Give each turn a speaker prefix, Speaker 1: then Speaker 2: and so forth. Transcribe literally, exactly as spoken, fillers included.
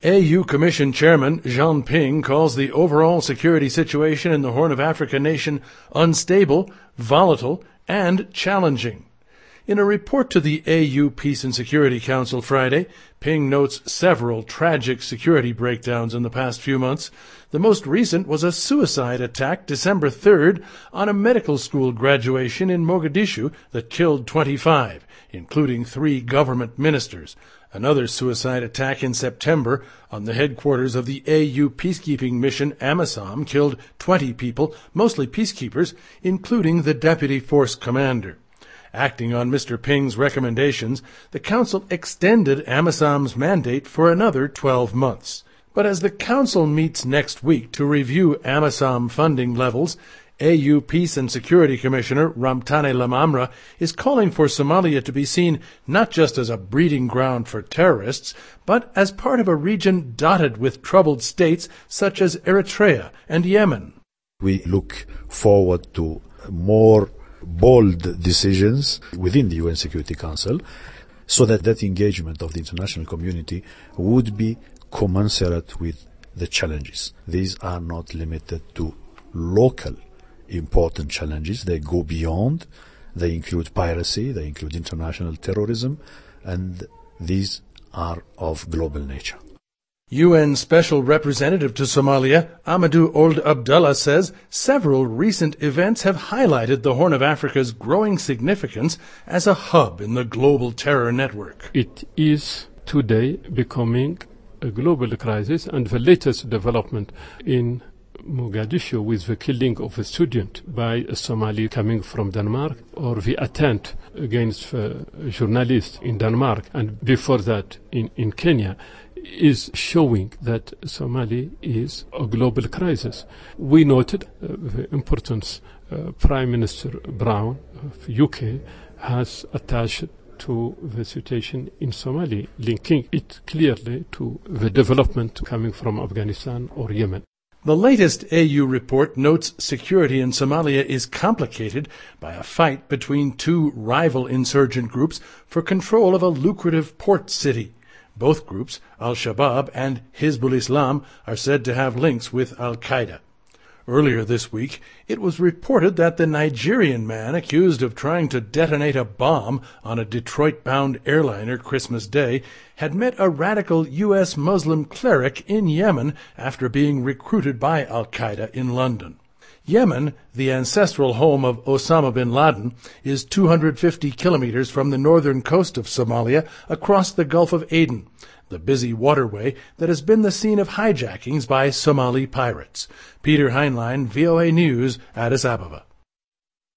Speaker 1: A U Commission Chairman Jean Ping calls the overall security situation in the Horn of Africa nation unstable, volatile, and challenging. In a report to the A U Peace and Security Council Friday, Ping notes several tragic security breakdowns in the past few months. The most recent was a suicide attack December third on a medical school graduation in Mogadishu that killed twenty-five, including three government ministers. Another suicide attack in September on the headquarters of the A U peacekeeping mission AMISOM killed twenty people, mostly peacekeepers, including the deputy force commander. Acting on Mister Ping's recommendations, the Council extended AMISOM's mandate for another twelve months. But as the Council meets next week to review AMISOM funding levels, A U Peace and Security Commissioner Ramtane Lamamra is calling for Somalia to be seen not just as a breeding ground for terrorists, but as part of a region dotted with troubled states such as Eritrea and Yemen.
Speaker 2: We look forward to more bold decisions within the U N Security Council so that that engagement of the international community would be commensurate with the challenges. These are not limited to local important challenges. They go beyond. They include piracy, they include international terrorism, and these are of global nature.
Speaker 1: U N Special Representative to Somalia, Amadou Ould Abdallah, says several recent events have highlighted the Horn of Africa's growing significance as a hub in the global terror network.
Speaker 3: It is today becoming a global crisis, and the latest development in Mogadishu with the killing of a student by a Somali coming from Denmark, or the attempt against a journalist in Denmark, and before that in, in Kenya, is showing that Somalia is a global crisis. We noted uh, the importance uh, Prime Minister Brown of U K has attached to the situation in Somalia, linking it clearly to the development coming from Afghanistan or Yemen.
Speaker 1: The latest A U report notes security in Somalia is complicated by a fight between two rival insurgent groups for control of a lucrative port city. Both groups, Al-Shabaab and Hizbul Islam, are said to have links with Al-Qaeda. Earlier this week, it was reported that the Nigerian man accused of trying to detonate a bomb on a Detroit-bound airliner Christmas Day had met a radical U S Muslim cleric in Yemen after being recruited by Al-Qaeda in London. Yemen, the ancestral home of Osama bin Laden, is two hundred fifty kilometers from the northern coast of Somalia across the Gulf of Aden, the busy waterway that has been the scene of hijackings by Somali pirates. Peter Heinlein, V O A News, Addis Ababa.